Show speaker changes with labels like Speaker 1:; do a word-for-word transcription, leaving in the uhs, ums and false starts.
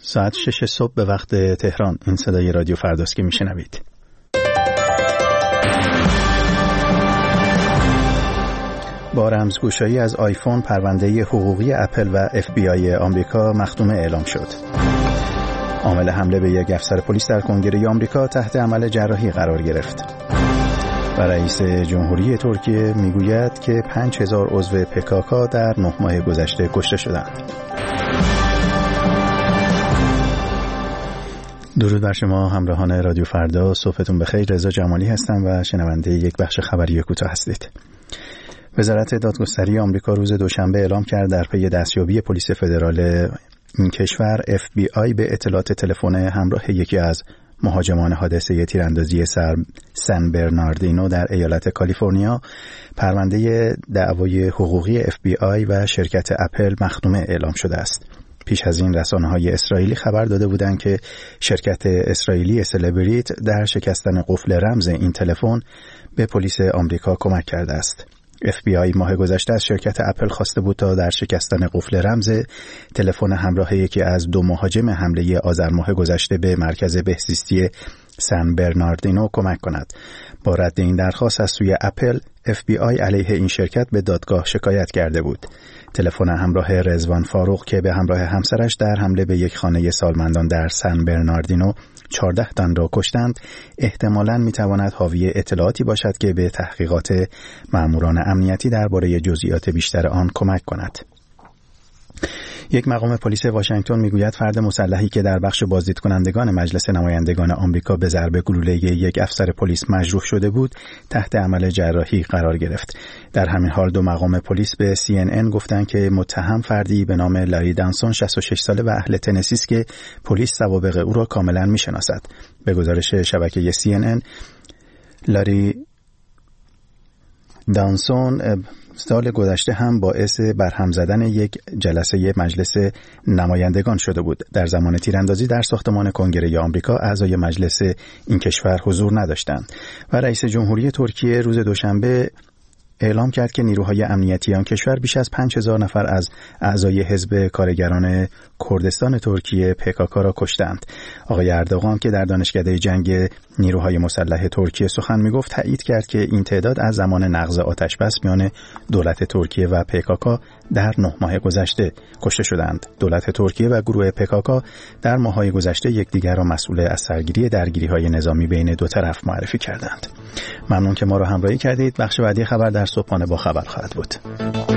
Speaker 1: ساعت شش صبح به وقت تهران. این صدای رادیو فرداست که میشنوید. با رمزگشایی از آیفون پرونده حقوقی اپل و اف بی آی آمریکا مختومه اعلام شد. عامل حمله به یک افسر پلیس در کنگره آمریکا تحت عمل جراحی قرار گرفت. و رئیس جمهوری ترکیه میگوید که پنج هزار عضو پکاکا در نه ماه گذشته کشته شدند. درود بر شما همراهان رادیو فردا، صبحتون بخیر. رضا جمالی هستم و شنونده یک بخش خبری کوتاه هستید. وزارت دادگستری آمریکا روز دوشنبه اعلام کرد در پی دستیابی پلیس فدرال این کشور اف بی آی به اطلاعات تلفن همراه یکی از مهاجمان حادثه تیراندازی سن برناردینو در ایالت کالیفرنیا پرونده دعوای حقوقی اف بی آی و شرکت اپل مختومه اعلام شده است. پیش از این رسانه‌های اسرائیلی خبر داده بودند که شرکت اسرائیلی سلبریت در شکستن قفل رمز این تلفن به پلیس آمریکا کمک کرده است. اف بی آی ماه گذشته از شرکت اپل خواسته بود تا در شکستن قفل رمز تلفن همراه یکی از دو مهاجم حمله آذر ماه گذشته به مرکز بهزیستی سن برناردینو کمک کند. با رد این درخواست از سوی اپل، اف بی آی علیه این شرکت به دادگاه شکایت کرده بود. تلفن همراه رضوان فاروق که به همراه همسرش در حمله به یک خانه سالمندان در سن برناردینو چهارده تن را کشتند، احتمالاً میتواند حاوی اطلاعاتی باشد که به تحقیقات ماموران امنیتی درباره جزئیات بیشتر آن کمک کند. یک مقام پلیس واشنگتن میگوید فرد مسلحی که در بخش بازدید کنندگان مجلس نمایندگان آمریکا به ضرب گلوله یک افسر پلیس مجروح شده بود، تحت عمل جراحی قرار گرفت. در همین حال دو مقام پلیس به سی ان ان گفتند که متهم فردی به نام لاری دانسون شصت و شش ساله و اهل تنسی است که پلیس سوابق او را کاملا میشناسد. به گزارش شبکه سی ان ان، لاری دانسون سال گذشته هم باعث برهم زدن یک جلسه مجلس نمایندگان شده بود. در زمان تیراندازی در ساختمان کنگره آمریکا اعضای مجلس این کشور حضور نداشتند و رئیس جمهوری ترکیه روز دوشنبه اعلام کرد که نیروهای امنیتی آن کشور بیش از پنج هزار نفر از اعضای حزب کارگران کردستان ترکیه پکاکا را کشتند. آقای اردوغان که در دانشکده جنگ نیروهای مسلح ترکیه سخن میگفت، تایید کرد که این تعداد از زمان نقض آتش بس میان دولت ترکیه و پکاکا در نه ماه گذشته کشته شدند. دولت ترکیه و گروه پکاکا در ماه‌های گذشته یکدیگر را مسئول از سرگیری درگیری‌های نظامی بین دو طرف معرفی کردند. ممنون که ما را همراهی کردید. بخش بعدی خبر در صبحانه با خبر خواهد بود.